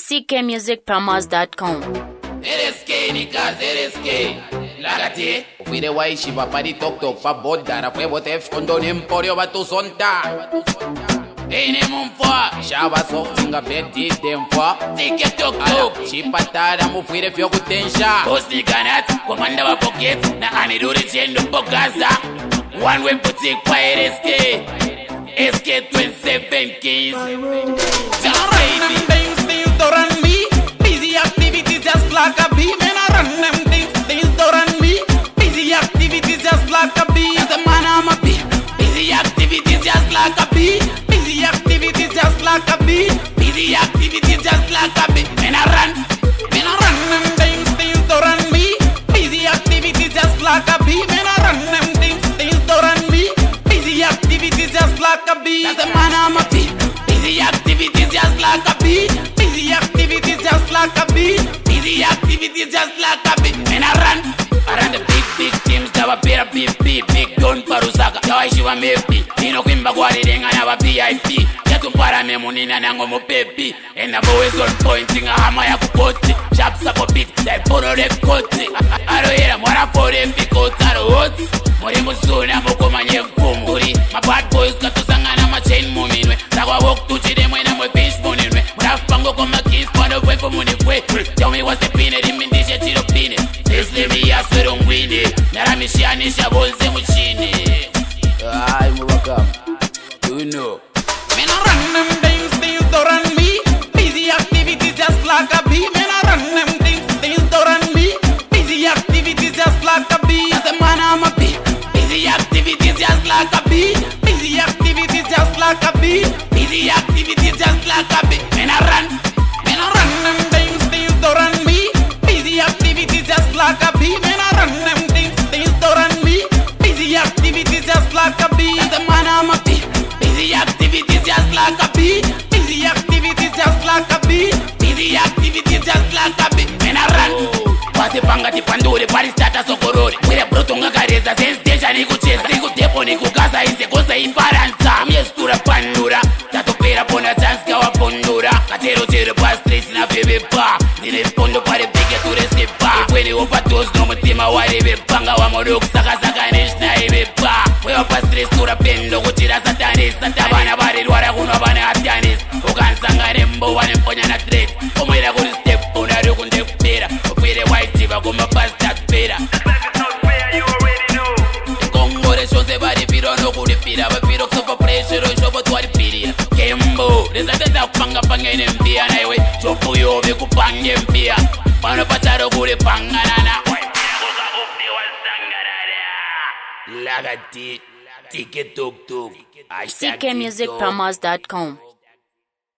ckmusicpromos.com. RSK niggas, RSK Lagati Ufire waishi vapari tok pa bodara Fwe bote fkondo nemporio batu sonta Ene mumfwa Shaba softinga beti demfwa Tike tok Chipatara mufire fyo kutensha Bosi ganat Komanda wa pocket Na aniruri chendo bogaza One way boutique kwa RSK SK 27 keys Like a bee, man, I run them things don't run me. Busy activities just like a bee. As a man, I'm a bee. Busy activities just like a bee. Busy activities just like a bee. Busy activities just like a bee. Man, I run them things don't run me. Busy activities just like a bee. Man, I run them things don't run me. Busy activities just like a bee. As a man, I'm a bee. Busy activities just like a bee. Busy activities just like a bee. The activities just like a bit. And I run the big teams. Never beat a big gun parusaka. Yawa ishiwa mepi. Nino kwimba kwa rirenga na wa VIP. Yatu mpara memunina nango mo pepi. And I'm always on pointing a hama ya kukoti. Sharp sapo beat. Like poro rep koti. Aro hera mwara pore mpikoti. Aro hoti. Mori musuni amoko manye kumuri. My bad boys katusanga na ma chain muminwe. Takwa walk tuchide mwena mwe fish muninwe. Murafango koma kiss pano kwe kumunifwe. Tell me what's the peanut, in this shit, you peanut. This lady, I swear don't win it. Naramishiani, Shabos, and Muchini. I'm welcome. You know. Man, I run them things don't run me. Busy activities just like a bee. Man, I run them things don't run me. Busy activities just like a bee. As a man, I'm a bee. Busy activities just like a bee. Busy activities just like a bee. Busy activities just like a bee. Man, I run them things don't run me. Busy activities just like a bee. Man, I run them things don't run me. Busy activities just like a bee. As a man, I'm a bee. Busy activities just like a bee. Busy activities just like a bee. Busy activities just like a bee. Man, I run. Wase panga tipandure pari stata sokorore. Wire brotonga kareza sensation nikucheza. Nikutepo nikukasa ise kosa imparanza. Miestura pandura. Tatopera pona chance kawa pondura. Katero pa stress na bebe pa. Nile pondo pare pike turese pa. Kwene overdose no mutima warebe panga wa moroku saka neshna ebe pa. Wewa pa stress tura pendo kuchira satanis. Satabana bari rwara kuno bana atianis. Ukansanga rembo wane mponya na threat. Omwera kuri step unari kunde kupera. Ofire white jiva kuma pasta kupera. Kongore shonze bari piro no kuripira. Bapiro kusopa pressure shopo tuwari pirira. Kembo, rezateza kupanga panga ine mpia na iwe. Chopu yobe kupange mpia. Pano pacharo kure panganana. Lagati, tike tuk tuk. ckmusicpromos.com.